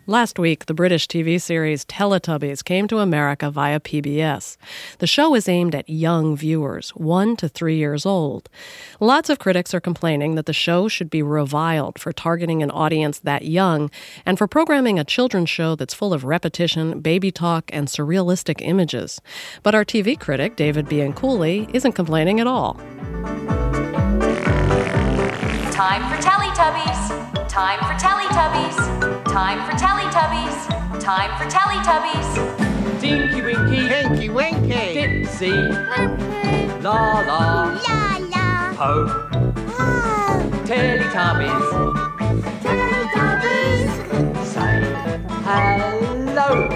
Last week, the British TV series Teletubbies came to America via PBS. The show is aimed at young viewers, 1 to 3 years old. Lots of critics are complaining that the show should be reviled for targeting an audience that young and for programming a children's show that's full of repetition, baby talk, and surrealistic images. But our TV critic, David Bianculli, isn't complaining at all. Time for Teletubbies! Time for Teletubbies! Time for Teletubbies! Time for Teletubbies! Tinky Winky, Tinky Winky, Dipsy, La La, La la, Ho, oh, Teletubbies, Teletubbies, say hello.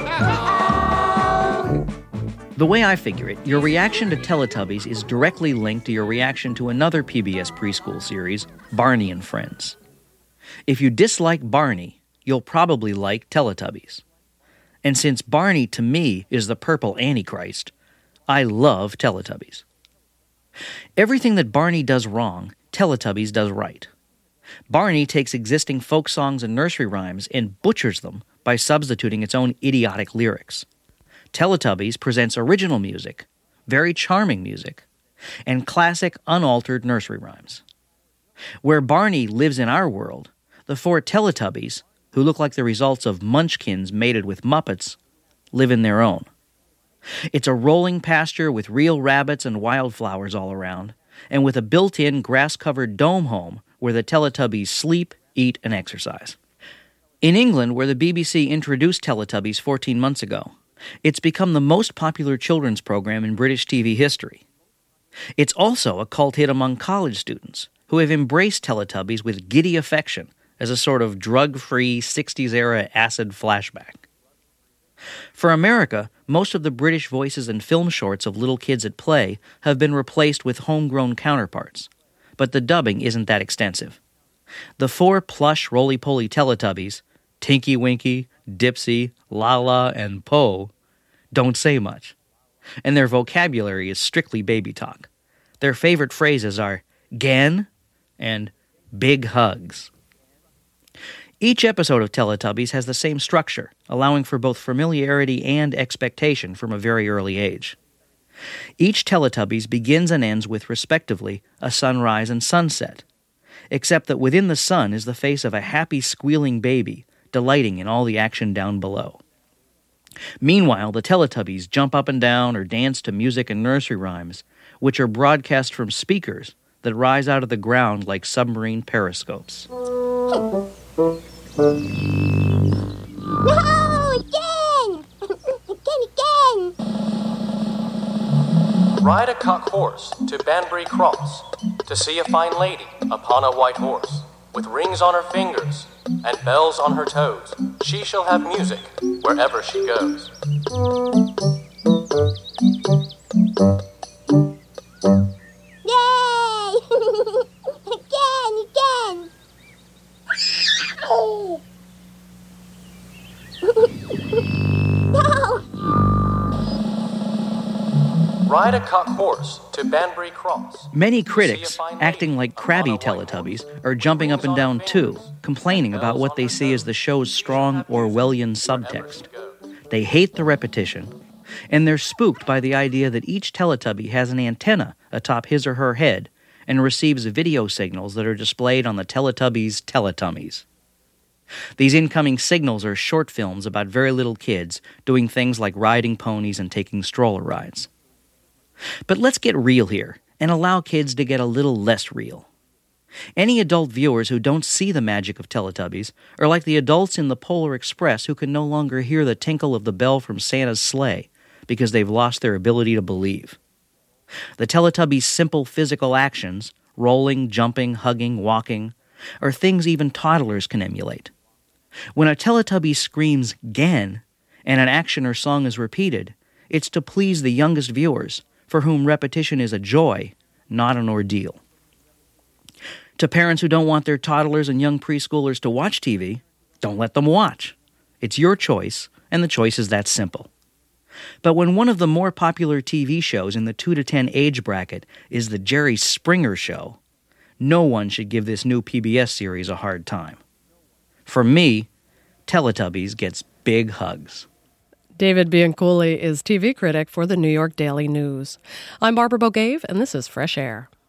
oh, The way I figure it, your reaction to Teletubbies is directly linked to your reaction to another PBS preschool series, Barney and Friends. If you dislike Barney, you'll probably like Teletubbies. And since Barney, to me, is the purple Antichrist, I love Teletubbies. Everything that Barney does wrong, Teletubbies does right. Barney takes existing folk songs and nursery rhymes and butchers them by substituting its own idiotic lyrics. Teletubbies presents original music, very charming music, and classic, unaltered nursery rhymes. Where Barney lives in our world, the four Teletubbies, who look like the results of Munchkins mated with Muppets, live in their own. It's a rolling pasture with real rabbits and wildflowers all around, and with a built-in grass-covered dome home where the Teletubbies sleep, eat, and exercise. In England, where the BBC introduced Teletubbies 14 months ago, it's become the most popular children's program in British TV history. It's also a cult hit among college students, who have embraced Teletubbies with giddy affection as a sort of drug-free 60s-era acid flashback. For America, most of the British voices and film shorts of little kids at play have been replaced with homegrown counterparts, but the dubbing isn't that extensive. The four plush roly-poly Teletubbies, Tinky Winky, Dipsy, Lala, and Po, don't say much, and their vocabulary is strictly baby talk. Their favorite phrases are "gen" and "big hugs." Each episode of Teletubbies has the same structure, allowing for both familiarity and expectation from a very early age. Each Teletubbies begins and ends with, respectively, a sunrise and sunset, except that within the sun is the face of a happy, squealing baby, delighting in all the action down below. Meanwhile, the Teletubbies jump up and down or dance to music and nursery rhymes, which are broadcast from speakers that rise out of the ground like submarine periscopes. no, again, again. Ride a cock horse to Banbury Cross to see a fine lady upon a white horse, with rings on her fingers and bells on her toes. She shall have music wherever she goes. Yay! again. Oh. No. Ride a cock horse to Banbury Cross. Many critics, acting like crabby Teletubbies, are jumping up and down too, complaining about what they see as the show's strong Orwellian subtext. They hate the repetition, and they're spooked by the idea that each Teletubby has an antenna atop his or her head and receives video signals that are displayed on the Teletubbies' teletummies. These incoming signals are short films about very little kids doing things like riding ponies and taking stroller rides. But let's get real here and allow kids to get a little less real. Any adult viewers who don't see the magic of Teletubbies are like the adults in the Polar Express who can no longer hear the tinkle of the bell from Santa's sleigh because they've lost their ability to believe. The Teletubbies' simple physical actions, rolling, jumping, hugging, walking, are things even toddlers can emulate. When a Teletubby screams "gen" and an action or song is repeated, it's to please the youngest viewers, for whom repetition is a joy, not an ordeal. To parents who don't want their toddlers and young preschoolers to watch TV, don't let them watch. It's your choice, and the choice is that simple. But when one of the more popular TV shows in the 2 to 10 age bracket is The Jerry Springer Show, no one should give this new PBS series a hard time. For me, Teletubbies gets big hugs. David Bianculli is TV critic for the New York Daily News. I'm Barbara Bogave, and this is Fresh Air.